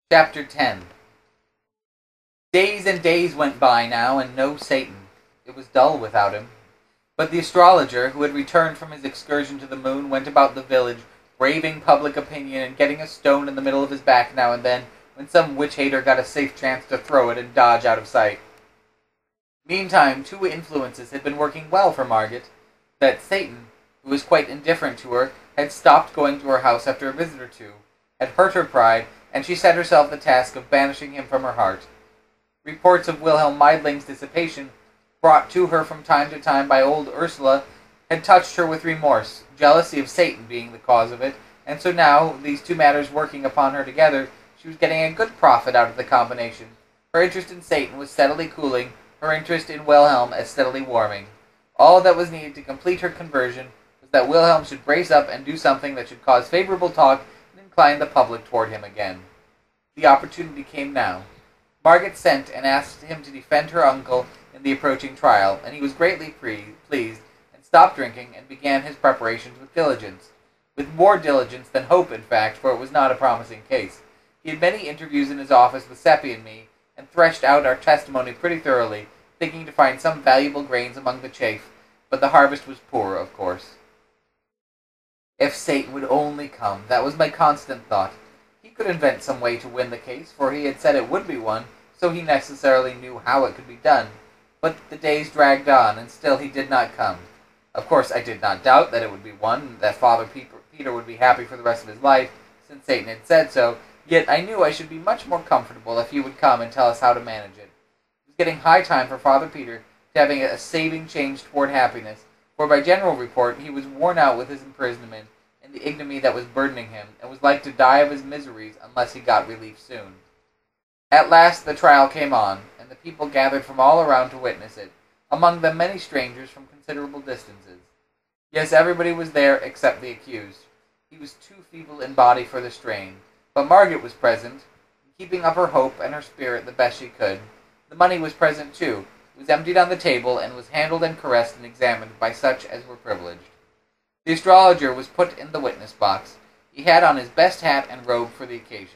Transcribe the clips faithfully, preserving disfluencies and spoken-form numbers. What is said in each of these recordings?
Chapter ten. Days and days went by now, and no Satan. It was dull without him. But the astrologer, who had returned from his excursion to the moon, went about the village, braving public opinion and getting a stone in the middle of his back now and then, when some witch-hater got a safe chance to throw it and dodge out of sight. Meantime, two influences had been working well for Margaret. That Satan, who was quite indifferent to her, had stopped going to her house after a visit or two, had hurt her pride, and she set herself the task of banishing him from her heart. Reports of Wilhelm Meidling's dissipation, brought to her from time to time by old Ursula, had touched her with remorse, jealousy of Satan being the cause of it, and so now, these two matters working upon her together, she was getting a good profit out of the combination. Her interest in Satan was steadily cooling, her interest in Wilhelm as steadily warming. All that was needed to complete her conversion was that Wilhelm should brace up and do something that should cause favorable talk and incline the public toward him again. The opportunity came now. Margaret sent and asked him to defend her uncle in the approaching trial, and he was greatly pre- pleased, and stopped drinking, and began his preparations with diligence. With more diligence than hope, in fact, for it was not a promising case. He had many interviews in his office with Seppi and me, and threshed out our testimony pretty thoroughly, thinking to find some valuable grains among the chaff, but the harvest was poor, of course. If Satan would only come, that was my constant thought. He could invent some way to win the case, for he had said it would be won, so he necessarily knew how it could be done. But the days dragged on, and still he did not come. Of course, I did not doubt that it would be won, and that Father Peter would be happy for the rest of his life, since Satan had said so, yet I knew I should be much more comfortable if he would come and tell us how to manage it. It was getting high time for Father Peter to having a saving change toward happiness, for by general report he was worn out with his imprisonment and the ignominy that was burdening him, and was like to die of his miseries unless he got relief soon. At last the trial came on, and the people gathered from all around to witness it, among them many strangers from considerable distances. Yes, everybody was there except the accused. He was too feeble in body for the strain, but Margaret was present, keeping up her hope and her spirit the best she could. The money was present too. It was emptied on the table, and was handled and caressed and examined by such as were privileged. The astrologer was put in the witness box. He had on his best hat and robe for the occasion.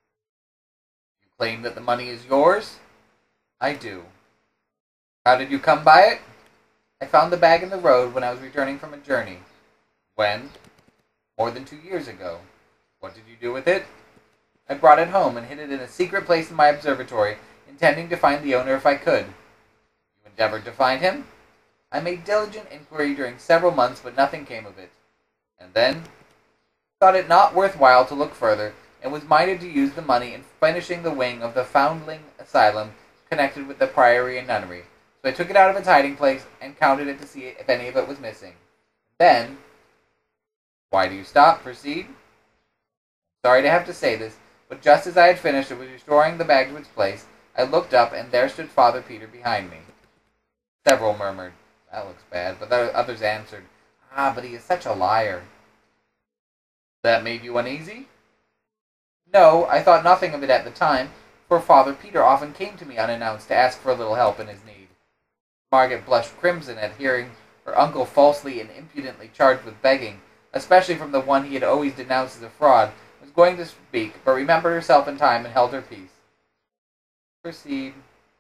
You claim that the money is yours? I do. How did you come by it? I found the bag in the road when I was returning from a journey. When? More than two years ago. What did you do with it? I brought it home and hid it in a secret place in my observatory, intending to find the owner if I could. You endeavored to find him? I made diligent inquiry during several months, but nothing came of it. And then? Thought it not worthwhile to look further, and was minded to use the money in finishing the wing of the foundling asylum connected with the priory and nunnery. So I took it out of its hiding place, and counted it to see if any of it was missing. Then... Why do you stop? Proceed. Sorry to have to say this, but just as I had finished and was restoring the bag to its place, I looked up, and there stood Father Peter behind me. Several murmured, "That looks bad," but the others answered, "Ah, but he is such a liar." That made you uneasy? No, I thought nothing of it at the time, for Father Peter often came to me unannounced to ask for a little help in his need. Margaret blushed crimson at hearing her uncle falsely and impudently charged with begging, especially from the one he had always denounced as a fraud, was going to speak, but remembered herself in time and held her peace. Proceed.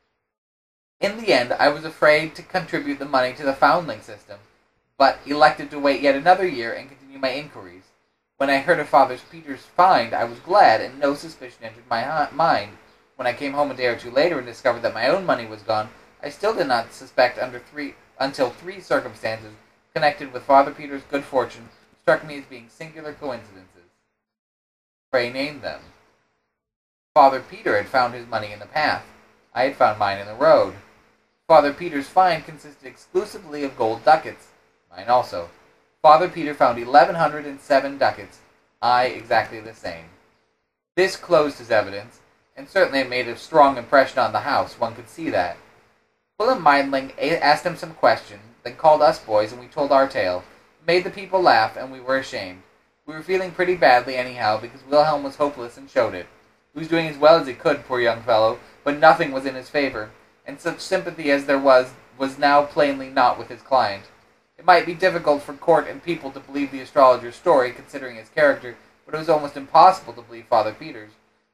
In the end, I was afraid to contribute the money to the foundling system, but elected to wait yet another year and continue my inquiries. When I heard of Father Peter's find, I was glad, and no suspicion entered my mind. When I came home a day or two later and discovered that my own money was gone, I still did not suspect under three, until three circumstances connected with Father Peter's good fortune struck me as being singular coincidences. Pray name them. Father Peter had found his money in the path. I had found mine in the road. Father Peter's find consisted exclusively of gold ducats. Mine also. Father Peter found eleven hundred and seven ducats. I exactly the same. This closed his evidence, and certainly it made a strong impression on the house. One could see that. Wilhelm Meidling asked him some questions, then called us boys, and we told our tale. It made the people laugh, and we were ashamed. We were feeling pretty badly anyhow, because Wilhelm was hopeless and showed it. He was doing as well as he could, poor young fellow, but nothing was in his favor, and such sympathy as there was, was now plainly not with his client. It might be difficult for court and people to believe the astrologer's story, considering his character, but it was almost impossible to believe Father Peter's.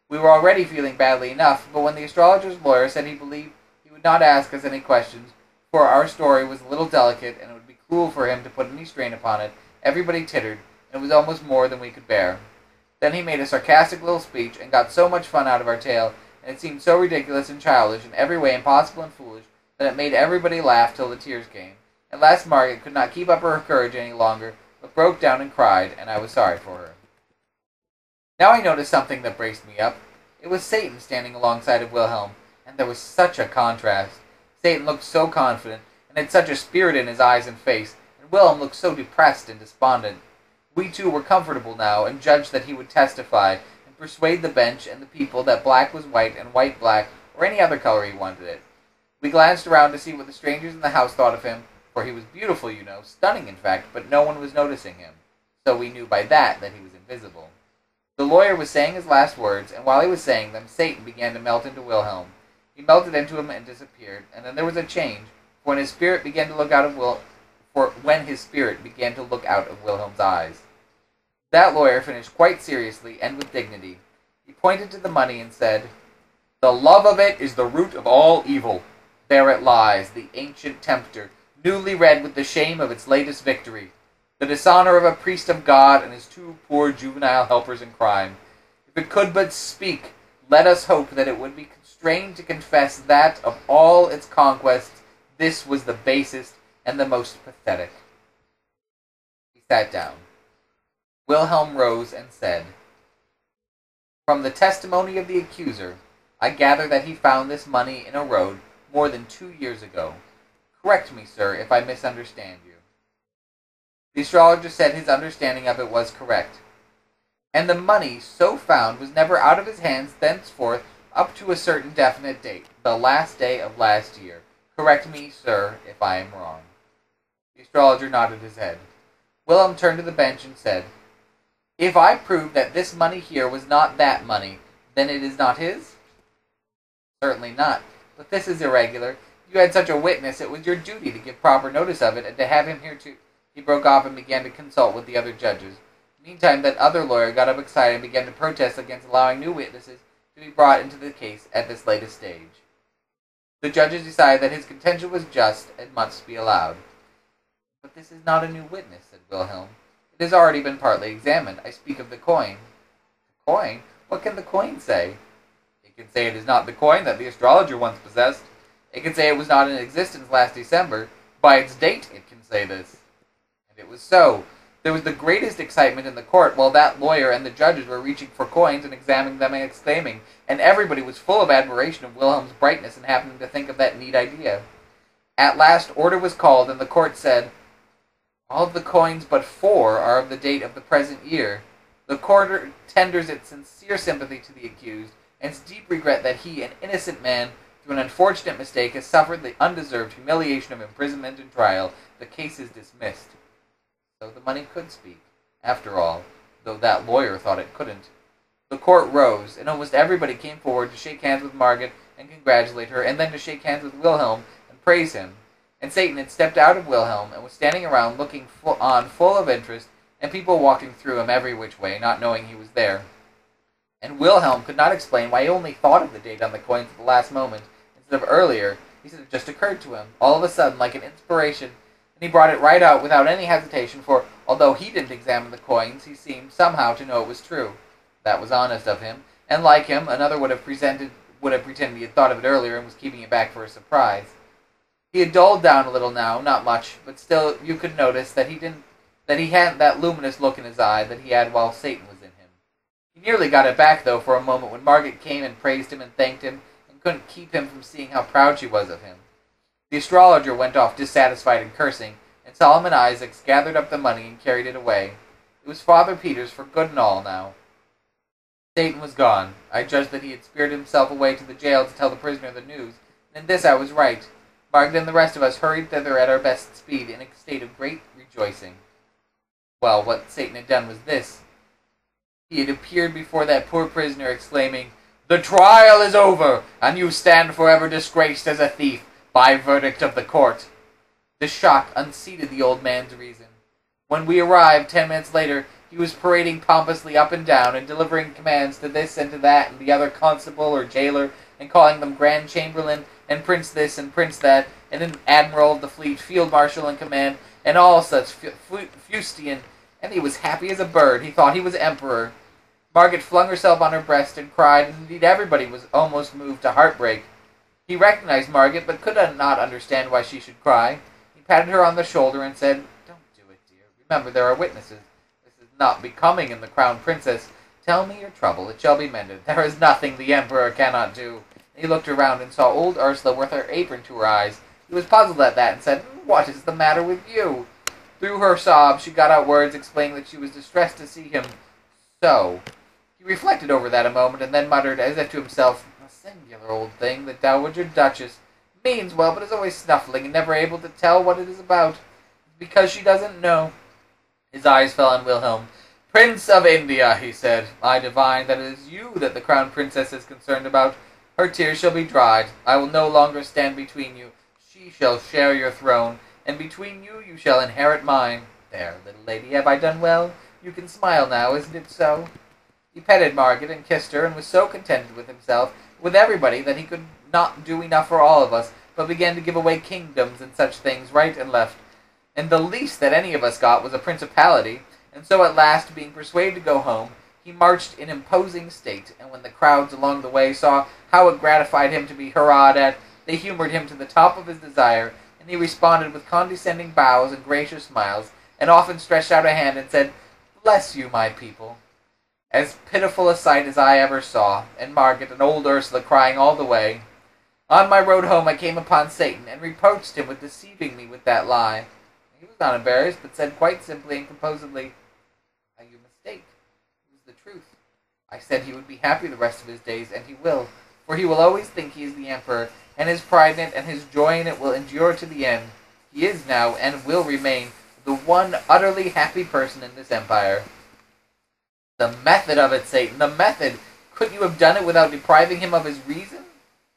We were already feeling badly enough, but when the astrologer's lawyer said he believed he would not ask us any questions, for our story was a little delicate, and it would be cruel for him to put any strain upon it, everybody tittered, and it was almost more than we could bear. Then he made a sarcastic little speech, and got so much fun out of our tale, and it seemed so ridiculous and childish, in every way impossible and foolish, that it made everybody laugh till the tears came. At last Margaret could not keep up her courage any longer, but broke down and cried, and I was sorry for her. Now I noticed something that braced me up. It was Satan standing alongside of Wilhelm, and there was such a contrast. Satan looked so confident, and had such a spirit in his eyes and face, and Wilhelm looked so depressed and despondent. We two were comfortable now, and judged that he would testify, and persuade the bench and the people that black was white and white black, or any other color he wanted it. We glanced around to see what the strangers in the house thought of him, for he was beautiful, you know, stunning in fact, but no one was noticing him, so we knew by that that he was invisible. The lawyer was saying his last words, and while he was saying them, Satan began to melt into Wilhelm. He melted into him and disappeared, and then there was a change, for when his spirit began to look out of Wil for when his spirit began to look out of Wilhelm's eyes. That lawyer finished quite seriously and with dignity. He pointed to the money and said, "The love of it is the root of all evil. There it lies, the ancient tempter, newly red with the shame of its latest victory, the dishonor of a priest of God and his two poor juvenile helpers in crime. If it could but speak, let us hope that it would be constrained to confess that, of all its conquests, this was the basest and the most pathetic." He sat down. Wilhelm rose and said, "From the testimony of the accuser, I gather that he found this money in a road more than two years ago. Correct me, sir, if I misunderstand you." The astrologer said his understanding of it was correct. "And the money so found was never out of his hands thenceforth up to a certain definite date, the last day of last year. Correct me, sir, if I am wrong." The astrologer nodded his head. Wilhelm turned to the bench and said, "If I prove that this money here was not that money, then it is not his?" "Certainly not. But this is irregular. You had such a witness, it was your duty to give proper notice of it, and to have him here too." He broke off and began to consult with the other judges. Meantime, that other lawyer got up excited and began to protest against allowing new witnesses to be brought into the case at this latest stage. The judges decided that his contention was just and must be allowed. "But this is not a new witness," said Wilhelm. "It has already been partly examined. I speak of the coin." "The coin? What can the coin say?" "It can say it is not the coin that the astrologer once possessed. It can say it was not in existence last December. By its date it can say this." And it was so. There was the greatest excitement in the court while that lawyer and the judges were reaching for coins and examining them and exclaiming, and everybody was full of admiration of Wilhelm's brightness and happening to think of that neat idea. At last order was called, and the court said, "All of the coins but four are of the date of the present year. The court tenders its sincere sympathy to the accused, and its deep regret that he, an innocent man, through an unfortunate mistake, has suffered the undeserved humiliation of imprisonment and trial. The case is dismissed." So the money could speak, after all, though that lawyer thought it couldn't. The court rose, and almost everybody came forward to shake hands with Margaret and congratulate her, and then to shake hands with Wilhelm and praise him. And Satan had stepped out of Wilhelm and was standing around looking full on full of interest, and people walking through him every which way, not knowing he was there. And Wilhelm could not explain why he only thought of the date on the coins at the last moment, instead of earlier. He said it just occurred to him, all of a sudden, like an inspiration, and he brought it right out without any hesitation, for although he didn't examine the coins, he seemed somehow to know it was true. That was honest of him, and like him, another would have presented would have pretended he had thought of it earlier and was keeping it back for a surprise. He had dulled down a little now, not much, but still you could notice that he didn't that he hadn't that luminous look in his eye that he had while Satan was in him. He nearly got it back, though, for a moment when Margaret came and praised him and thanked him, and couldn't keep him from seeing how proud she was of him. The astrologer went off dissatisfied and cursing, and Solomon Isaacs gathered up the money and carried it away. It was Father Peter's for good and all now. Satan was gone. I judged that he had spirited himself away to the jail to tell the prisoner the news, and in this I was right. Margaret and the rest of us hurried thither at our best speed in a state of great rejoicing. Well, what Satan had done was this. He had appeared before that poor prisoner, exclaiming, "The trial is over, and you stand forever disgraced as a thief, by verdict of the court." The shock unseated the old man's reason. When we arrived, ten minutes later, he He was parading pompously up and down, and delivering commands to this and to that and the other constable or jailer, and calling them Grand Chamberlain, and Prince this and Prince that, and an Admiral of the Fleet, Field Marshal in command, and all such fustian, and he was happy as a bird. He thought he was Emperor. Margaret flung herself on her breast and cried, and indeed everybody was almost moved to heartbreak. He recognized Margaret, but could not understand why she should cry. He patted her on the shoulder and said, "Don't do it, dear. Remember, there are witnesses. This is not becoming in the Crown Princess. Tell me your trouble. It shall be mended. There is nothing the Emperor cannot do." And he looked around and saw old Ursula with her apron to her eyes. He was puzzled at that and said, "What is the matter with you?" Through her sobs, she got out words explaining that she was distressed to see him so. He reflected over that a moment and then muttered, as if to himself, "A singular old thing, the Dowager Duchess. Means well, but is always snuffling and never able to tell what it is about. It's because she doesn't know." His eyes fell on Wilhelm. "Prince of India," he said, "I divine that it is you that the Crown Princess is concerned about. Her tears shall be dried. I will no longer stand between you. She shall share your throne, and between you you shall inherit mine. There, little lady, have I done well? You can smile now, isn't it so?" He petted Margaret and kissed her, and was so contented with himself, with everybody, that he could not do enough for all of us, but began to give away kingdoms and such things right and left. And the least that any of us got was a principality, and so at last, being persuaded to go home, he marched in imposing state, and when the crowds along the way saw how it gratified him to be hurrahed at, they humored him to the top of his desire, and he responded with condescending bows and gracious smiles, and often stretched out a hand and said, "Bless you, my people." As pitiful a sight as I ever saw, and Margaret and old Ursula crying all the way. On my road home I came upon Satan, and reproached him with deceiving me with that lie. He was not embarrassed, but said quite simply and composedly, "You mistake. It was the truth. I said he would be happy the rest of his days, and he will, for he will always think he is the Emperor, and his pride in it and his joy in it will endure to the end. He is now, and will remain, the one utterly happy person in this empire." The method of it, Satan, the method! Couldn't you have done it without depriving him of his reason?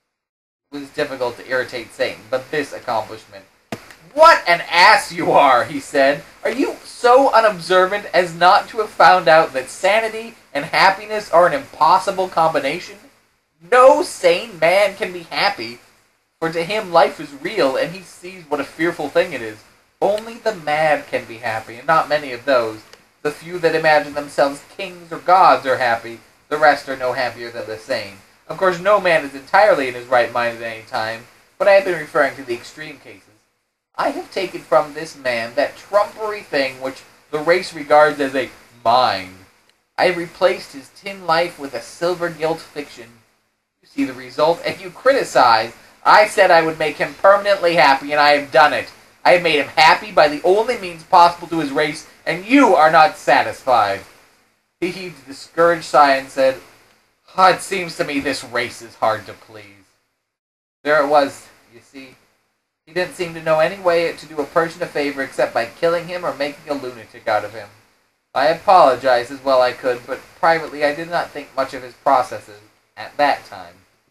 It was difficult to irritate Satan, but this accomplishment. "What an ass you are," he said. "Are you so unobservant as not to have found out that sanity and happiness are an impossible combination? No sane man can be happy, for to him life is real, and he sees what a fearful thing it is. Only the mad can be happy, and not many of those. The few that imagine themselves kings or gods are happy. The rest are no happier than the sane. Of course, no man is entirely in his right mind at any time, but I have been referring to the extreme cases. I have taken from this man that trumpery thing which the race regards as a mind. I have replaced his tin life with a silver-gilt fiction. You see the result, and you criticize. I said I would make him permanently happy, and I have done it. I have made him happy by the only means possible to his race, and you are not satisfied." He heaved a discouraged sigh and said, "Oh, it seems to me this race is hard to please." There it was, you see. He didn't seem to know any way to do a person a favor except by killing him or making a lunatic out of him. I apologized as well I could, but privately I did not think much of his processes at that time.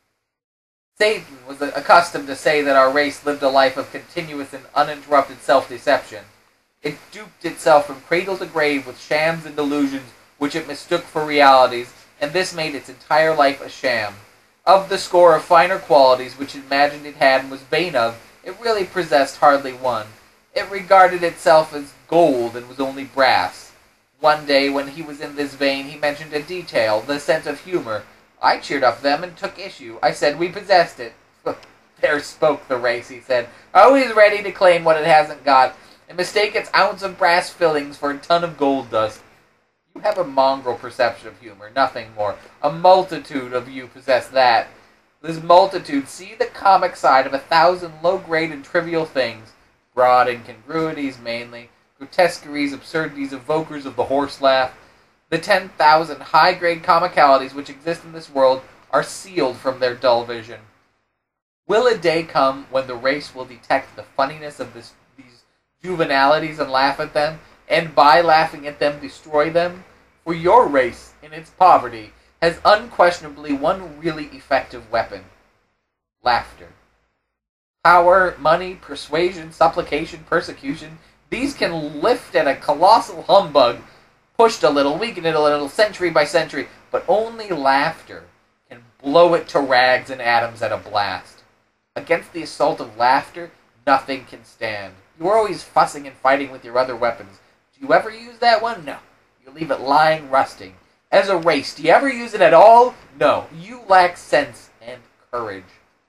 Satan was accustomed to say that our race lived a life of continuous and uninterrupted self-deception. It duped itself from cradle to grave with shams and delusions which it mistook for realities, and this made its entire life a sham. Of the score of finer qualities which it imagined it had and was vain of, it really possessed hardly one. It regarded itself as gold and was only brass. One day, when he was in this vein, he mentioned a detail, the sense of humor. I cheered up them and took issue. I said we possessed it. There spoke the race, he said, always ready to claim what it hasn't got, and mistake its ounce of brass fillings for a ton of gold dust. You have a mongrel perception of humor, nothing more. A multitude of you possess that. This multitude see the comic side of a thousand low-grade and trivial things, broad incongruities mainly, grotesqueries, absurdities, evokers of the horse laugh. The ten thousand high-grade comicalities which exist in this world are sealed from their dull vision. Will a day come when the race will detect the funniness of this, these juvenalities and laugh at them, and by laughing at them destroy them? For your race, in its poverty, has unquestionably one really effective weapon. Laughter. Power, money, persuasion, supplication, persecution, these can lift at a colossal humbug, pushed a little, weakened it a little, century by century, but only laughter can blow it to rags and atoms at a blast. Against the assault of laughter, nothing can stand. You are always fussing and fighting with your other weapons. Do you ever use that one? No. You leave it lying rusting. As a race, do you ever use it at all? No. You lack sense and courage.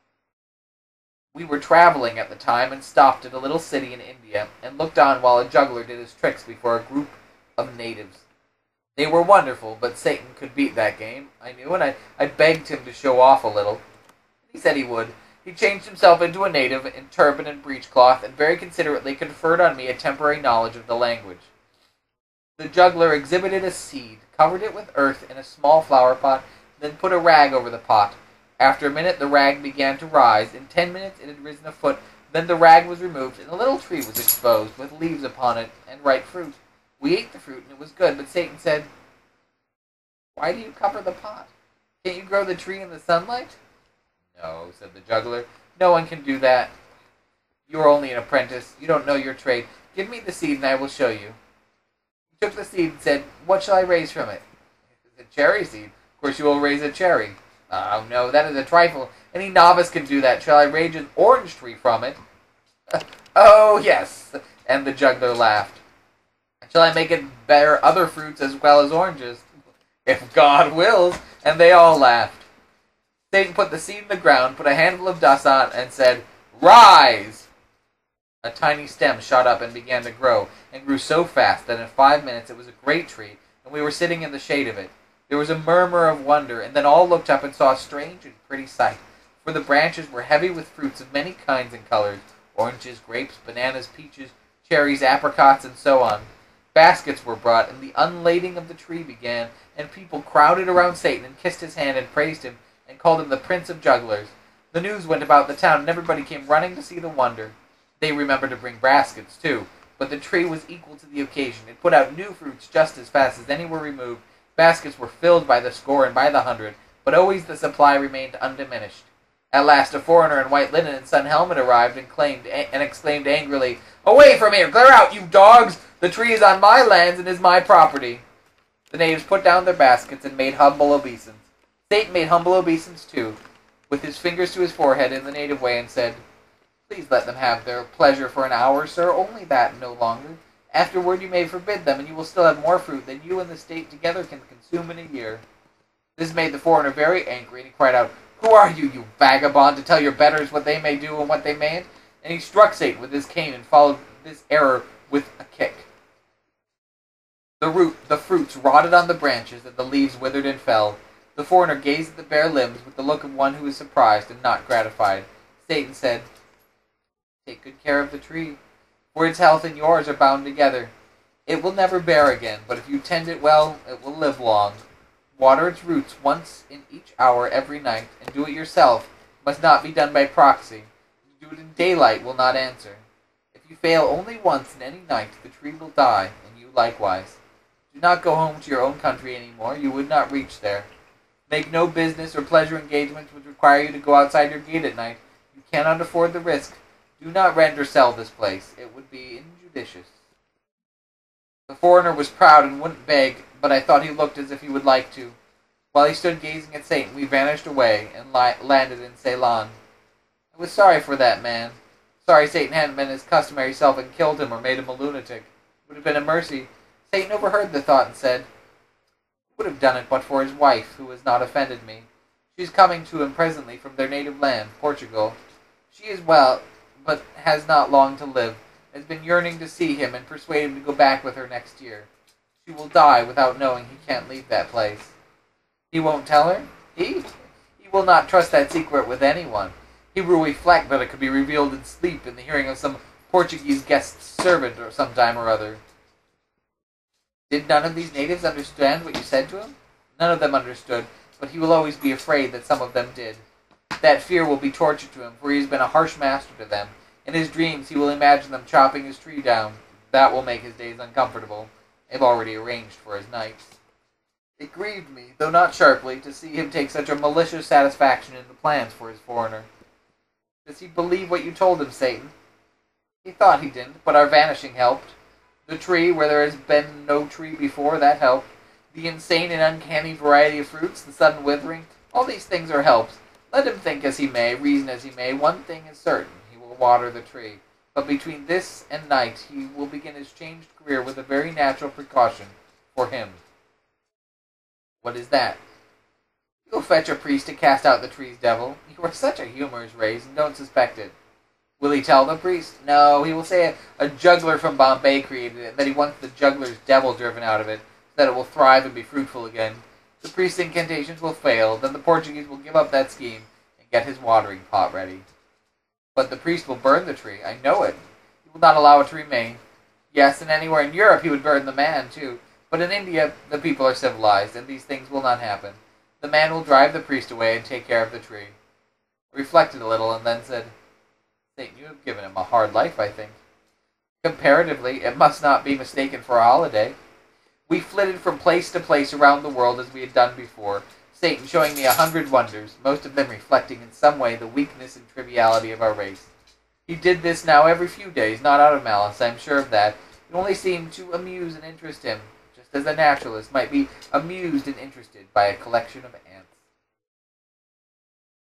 We were traveling at the time and stopped at a little city in India and looked on while a juggler did his tricks before a group of natives. They were wonderful, but Satan could beat that game, I knew, and I, I begged him to show off a little. He said he would. He changed himself into a native in turban and breechcloth and very considerately conferred on me a temporary knowledge of the language. The juggler exhibited a seed, covered it with earth in a small flower pot, then put a rag over the pot. After a minute, the rag began to rise. In ten minutes, it had risen a foot. Then the rag was removed, and a little tree was exposed, with leaves upon it, and ripe fruit. We ate the fruit, and it was good, but Satan said, "Why do you cover the pot? Can't you grow the tree in the sunlight?" "No," said the juggler. "No one can do that. You are only an apprentice. You don't know your trade. Give me the seed, and I will show you." He took the seed and said, "What shall I raise from it?" "It's a cherry seed. Of course you will raise a cherry." "Oh, no, that is a trifle. Any novice can do that. Shall I raise an orange tree from it?" "Oh, yes." And the juggler laughed. "Shall I make it bear other fruits as well as oranges?" "If God wills." And they all laughed. Satan put the seed in the ground, put a handful of dust on it, and said, "Rise!" A tiny stem shot up and began to grow, and grew so fast that in five minutes it was a great tree, and we were sitting in the shade of it. There was a murmur of wonder, and then all looked up and saw a strange and pretty sight, for the branches were heavy with fruits of many kinds and colors, oranges, grapes, bananas, peaches, cherries, apricots, and so on. Baskets were brought, and the unlading of the tree began, and people crowded around Satan and kissed his hand and praised him, and called him the Prince of Jugglers. The news went about the town, and everybody came running to see the wonder. They remembered to bring baskets, too, but the tree was equal to the occasion. It put out new fruits just as fast as any were removed. Baskets were filled by the score and by the hundred, but always the supply remained undiminished. At last a foreigner in white linen and sun helmet arrived and claimed and exclaimed angrily, "Away from here! Clear out, you dogs! The tree is on my lands and is my property." The natives put down their baskets and made humble obeisance. Satan made humble obeisance too, with his fingers to his forehead in the native way, and said, "Please let them have their pleasure for an hour, sir, only that, no longer. Afterward you may forbid them, and you will still have more fruit than you and the state together can consume in a year." This made the foreigner very angry, and he cried out, "Who are you, you vagabond, to tell your betters what they may do and what they mayn't?" And he struck Satan with his cane and followed this error with a kick. The root, the fruits rotted on the branches, and the leaves withered and fell. The foreigner gazed at the bare limbs with the look of one who is surprised and not gratified. Satan said, "Take good care of the tree, for its health and yours are bound together. It will never bear again, but if you tend it well, it will live long. Water its roots once in each hour every night, and do it yourself. It must not be done by proxy. Do it in daylight will not answer. If you fail only once in any night, the tree will die, and you likewise. Do not go home to your own country any more. You would not reach there. Make no business or pleasure engagements which require you to go outside your gate at night. You cannot afford the risk. Do not rent or sell this place. It would be injudicious." The foreigner was proud and wouldn't beg, but I thought he looked as if he would like to. While he stood gazing at Satan, we vanished away and li- landed in Ceylon. I was sorry for that man. Sorry Satan hadn't been his customary self and killed him or made him a lunatic. It would have been a mercy. Satan overheard the thought and said, "He would have done it but for his wife, who has not offended me. She is coming to him presently from their native land, Portugal. She is well, but has not long to live, has been yearning to see him and persuade him to go back with her next year. She will die without knowing he can't leave that place." "He won't tell her? He? He will not trust that secret with anyone. He will reflect that it could be revealed in sleep in the hearing of some Portuguese guest servant or some time or other." "Did none of these natives understand what you said to him?" "None of them understood, but he will always be afraid that some of them did. That fear will be torture to him, for he has been a harsh master to them. In his dreams he will imagine them chopping his tree down. That will make his days uncomfortable. I have already arranged for his nights." It grieved me, though not sharply, to see him take such a malicious satisfaction in the plans for his foreigner. "Does he believe what you told him, Satan?" "He thought he didn't, but our vanishing helped. The tree where there has been no tree before, that helped. The insane and uncanny variety of fruits, the sudden withering, all these things are helps. Let him think as he may, reason as he may, one thing is certain, he will water the tree. But between this and night he will begin his changed career with a very natural precaution for him. What is that? Go fetch a priest to cast out the tree's devil. You are such a humorous race, and don't suspect it. Will he tell the priest? No, he will say a, a juggler from Bombay created it, and that he wants the juggler's devil driven out of it, so that it will thrive and be fruitful again. The priest's incantations will fail, then the Portuguese will give up that scheme and get his watering pot ready. But the priest will burn the tree, I know it. He will not allow it to remain. Yes, and anywhere in Europe he would burn the man, too. But in India the people are civilized, and these things will not happen. The man will drive the priest away and take care of the tree. I reflected a little and then said, Satan, you have given him a hard life, I think. Comparatively, it must not be mistaken for a holiday. We flitted from place to place around the world as we had done before, Satan showing me a hundred wonders, most of them reflecting in some way the weakness and triviality of our race. He did this now every few days, not out of malice, I am sure of that. It only seemed to amuse and interest him, just as a naturalist might be amused and interested by a collection of ants.